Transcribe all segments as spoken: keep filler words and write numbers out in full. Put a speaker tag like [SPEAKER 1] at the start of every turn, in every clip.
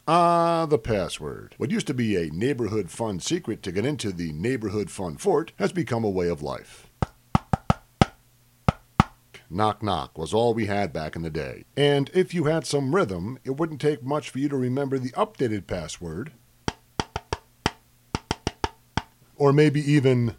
[SPEAKER 1] Ah, the password. What used to be a neighborhood fun secret to get into the neighborhood fun fort has become a way of life. Knock knock was all we had back in the day. And if you had some rhythm, it wouldn't take much for you to remember the updated password. Or maybe even...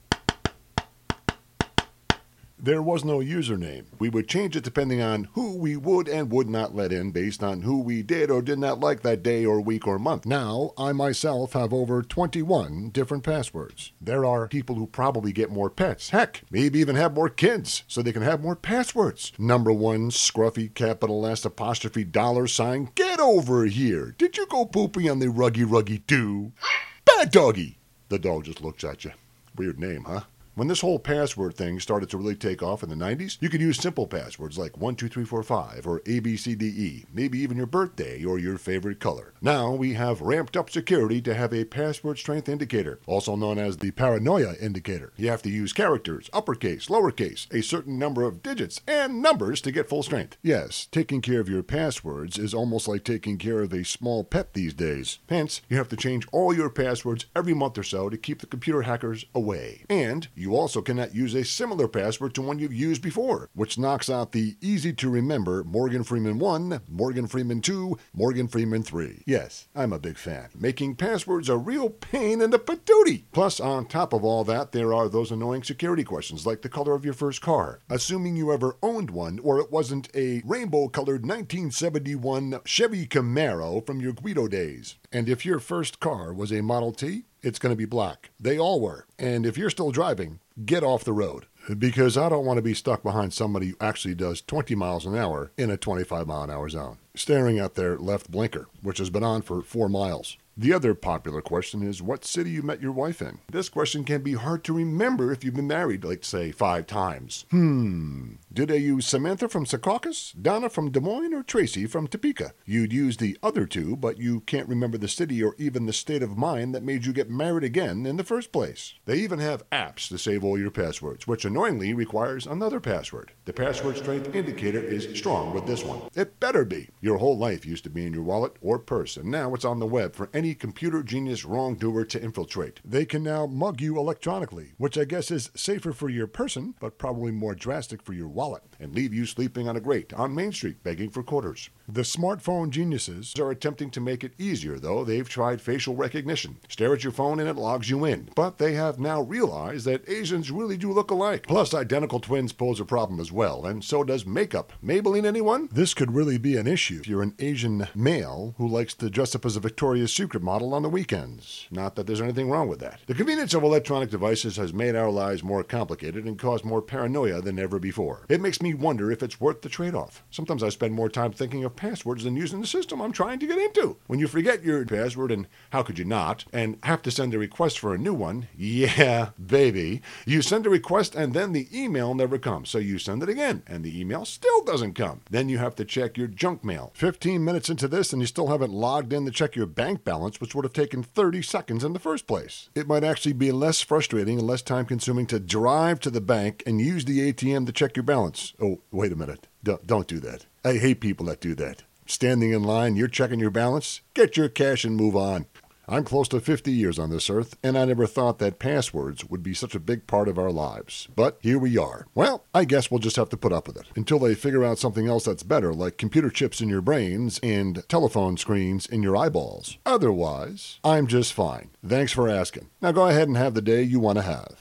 [SPEAKER 1] There was no username. We would change it depending on who we would and would not let in based on who we did or did not like that day or week or month. Now, I myself have over twenty-one different passwords. There are people who probably get more pets. Heck, maybe even have more kids so they can have more passwords. Number one, scruffy capital S apostrophe dollar sign. Get over here. Did you go pooping on the ruggy ruggy do? Bad doggy. The dog just looks at you. Weird name, huh? When this whole password thing started to really take off in the nineties, you could use simple passwords like one two three four five or A B C D E, maybe even your birthday or your favorite color. Now we have ramped up security to have a password strength indicator, also known as the paranoia indicator. You have to use characters, uppercase, lowercase, a certain number of digits, and numbers to get full strength. Yes, taking care of your passwords is almost like taking care of a small pet these days. Hence, you have to change all your passwords every month or so to keep the computer hackers away. And you also cannot use a similar password to one you've used before, which knocks out the easy-to-remember Morgan Freeman one, Morgan Freeman two, Morgan Freeman three. Yes, I'm a big fan. Making passwords a real pain in the patootie. Plus, on top of all that, there are those annoying security questions like the color of your first car, assuming you ever owned one or it wasn't a rainbow-colored nineteen seventy-one Chevy Camaro from your Guido days. And if your first car was a Model T, it's going to be black. They all were. And if you're still driving, get off the road. Because I don't want to be stuck behind somebody who actually does twenty miles an hour in a twenty-five mile an hour zone, staring at their left blinker, which has been on for four miles. The other popular question is what city you met your wife in. This question can be hard to remember if you've been married, like, say, five times. Hmm. Did I use Samantha from Secaucus, Donna from Des Moines, or Tracy from Topeka? You'd use the other two, but you can't remember the city or even the state of mind that made you get married again in the first place. They even have apps to save all your passwords, which annoyingly requires another password. The password strength indicator is strong with this one. It better be. Your whole life used to be in your wallet or purse, and now it's on the web for any computer genius wrongdoer to infiltrate. They can now mug you electronically, which I guess is safer for your person, but probably more drastic for your wallet, and leave you sleeping on a grate on Main Street begging for quarters. The smartphone geniuses are attempting to make it easier, though. They've tried facial recognition. Stare at your phone and it logs you in. But they have now realized that Asians really do look alike. Plus, identical twins pose a problem as well, and so does makeup. Maybelline, anyone? This could really be an issue if you're an Asian male who likes to dress up as a Victoria's Secret model on the weekends. Not that there's anything wrong with that. The convenience of electronic devices has made our lives more complicated and caused more paranoia than ever before. It makes me wonder if it's worth the trade-off. Sometimes I spend more time thinking of passwords than using the system I'm trying to get into. When you forget your password, and how could you not, and have to send a request for a new one, yeah, baby, you send a request and then the email never comes. So you send it again and the email still doesn't come. Then you have to check your junk mail. fifteen minutes into this and you still haven't logged in to check your bank balance, which would have taken thirty seconds in the first place. It might actually be less frustrating and less time consuming to drive to the bank and use the A T M to check your balance. Oh, wait a minute. D- don't do that. I hate people that do that. Standing in line, you're checking your balance? Get your cash and move on. I'm close to fifty years on this earth, and I never thought that passwords would be such a big part of our lives. But here we are. Well, I guess we'll just have to put up with it until they figure out something else that's better, like computer chips in your brains and telephone screens in your eyeballs. Otherwise, I'm just fine. Thanks for asking. Now go ahead and have the day you want to have.